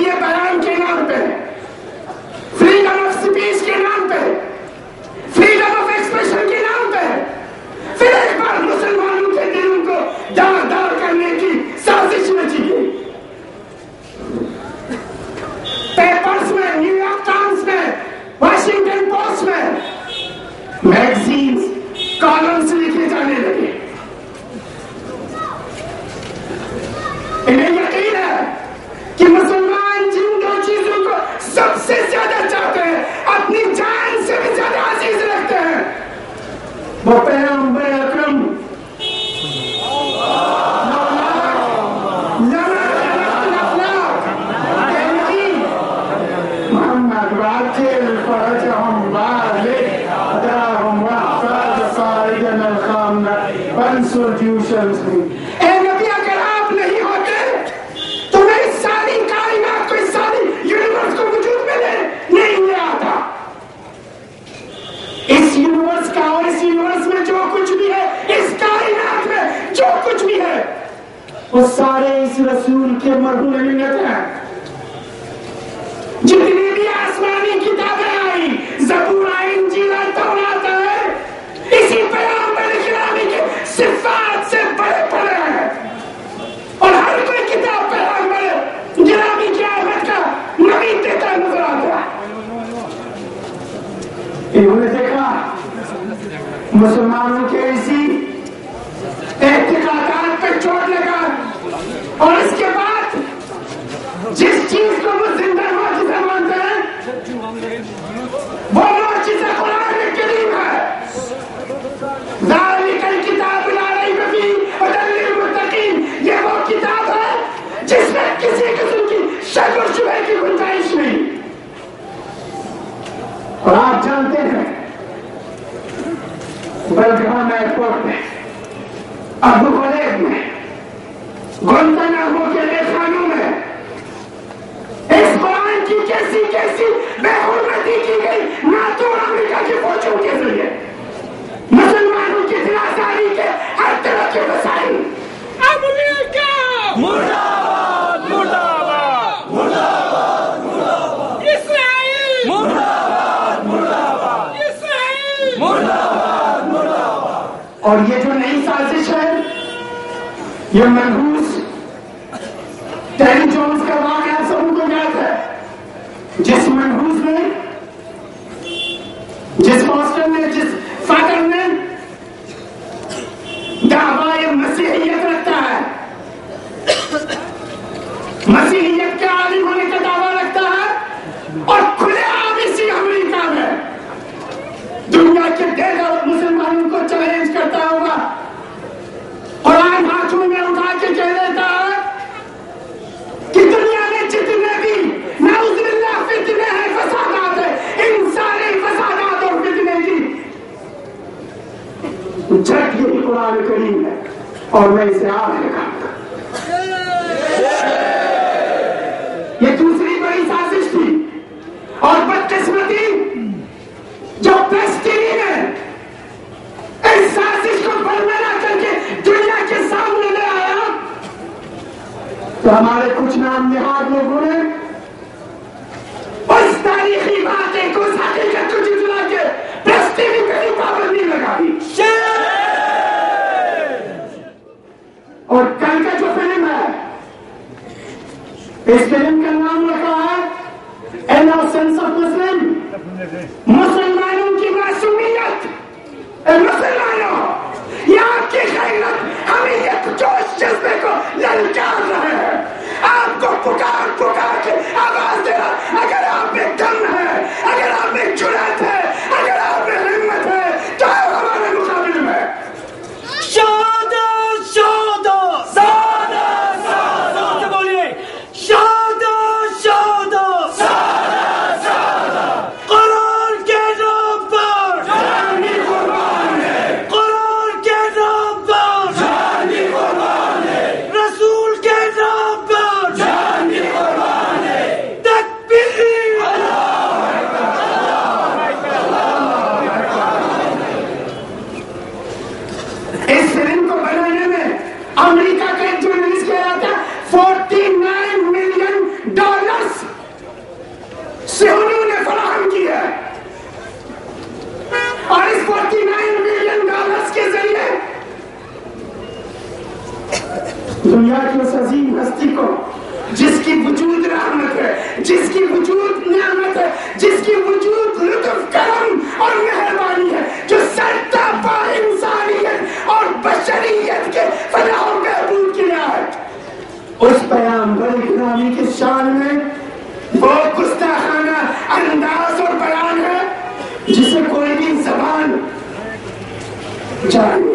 حریت بیان کے نام پہ، فریڈم آف اسپیچ کے نام پہ، فریڈم آف ایکسپریشن کے نام پہ پھر ایک بار مسلمانوں کے دلوں کو دار دار کرنے کی سازش رچی گئی. پیپرز میں، نیو یارک ٹائمز میں، واشنگٹن پوسٹ میں میگزینز، کالمز لکھے جانے لگے. انہیں یقین ہے کہ مسلمان جن دو چیزوں کو سب سے زیادہ چاہتے ہیں، اپنی جان سے بھی زیادہ عزیز رکھتے ہیں، وہ پیغمبر اکرم محمد وعجل فرجهم بالغ داهم واحفظ قائدنا الخام وانصر جيوش المسلمين. اے نبی، اگر آپ نہیں ہوتے تو میں اس ساری کائنات کو، اس ساری یونیورس کو وجود میں نہیں لے آتا. اس یونیورس کا اور اس یونیورس میں جو کچھ بھی ہے، اس کائنات میں جو کچھ بھی ہے، وہ سارے اس رسول کے مرہون منت ہیں. جتنی بھی آسمانی کتابیں آئی، زبور، انجیل، تورات ہے، اسی پیغمبر گرامی کے صفات سے بڑے پڑے ہیں. اور ہر کوئی کتاب پیغمبر گرامی کی آمد کا نوید دیتا نظر آتا ہے. انہوں نے دیکھا مسلمانوں کے اسی اعتقادات پہ چوٹ لگا، اور اس کے بعد جس چیز کو وہ زندہ معجزہ مانتے ہیں وہ معجزہ قرآن کریم ہے. ذالک الکتاب لا ریب فیہ ھدی للمتقین. یہ وہ کتاب ہے جس میں کسی قسم کی شک اور شبہ کی گنجائش نہیں. اور آپ جانتے ہیں بلگرام ایئرپورٹ میں، ابو غریب میں، گوانتانامو کے خانوں میں اس قرآن کی کیسی کیسی بے حرمتی کی گئی، نہ تو امریکہ کی فوجوں کے ذریعے، مسلمانوں کی دلاساری کے ہر طرح کے وسائل. امریکہ مرد آباد، مرد آباد، مرد آباد، مرد آباد. اسرائیل مرد آباد، مرد آباد. اسرائیل مرد آباد، مرد آباد. اور یہ جو نئی سازش ہے، یہ منحوس ٹیری جونز کا واقعہ سب کو یاد ہے، جس منحوس نے، جس پاسٹر نے، جس فادر نے دعویٰ مسیحیت رکھتا ہے، مسیحیت کے عالم ہونے کا دعویٰ رکھتا ہے، اور کھلے عام اسی امریکہ میں دنیا کے دیگر مسلمانوں کو چیلنج کرتا ہوگا، قرآن ہاتھوں میں اٹھا کے کہہ دیتا ہے کہ دنیا میں جتنے بھی نعوذ باللہ فتنے ہیں، فسادات ہیں، ان سارے فسادات اور فتنے کی جھٹ یہی قرآن کریم ہے، اور میں اسے آپ نے کہا تھا. یہ دوسری بڑی سازش تھی، اور بدقسمتی جو پریس ٹی وی نے اس سازش کو برملا کر کے دنیا کے سامنے لے آیا، تو ہمارے کچھ نام نہاد لوگوں نے اس تاریخی واقعے کو، اس حقیقت کو جھٹلا کے پریس ٹی وی پہ بھی پابندی لگا دی. اور کل کا جو فلم ہے، اس فلم کا نام رکھا ہے انوسنس آف مسلم، مسلمانوں کی معصومیت. مسلمانوں، یہ آپ کی خیرت، حمیت، جوش، جذبے کو للکار رہے ہیں، آپ کو پکار پکار کے آواز دے رہا. اگر آپ میں دم ہے، اگر آپ میں جرأت ہے، اگر آپ میں ہمت ہے، تو آپ ہمارے مقابلے میں شادہ شادہ سادہ سادہ بولیے، شادہ شادہ سادہ سادہ. قرآن کے نام پر قرآن کے نام پر دنیا کی اس عظیم ہستی کو جس کی وجود رحمت ہے، جس کی وجود نعمت ہے، جس کی وجود لطف کرم اور مہربانی ہے، جو سرتا پا انسانیت اور بشریت کے فلاح و بہبود کی رعایت، اس پیغمبر گرامی کی شان میں وہ گستاخانہ انداز اور بیان ہے جسے کوئی بھی زبان جان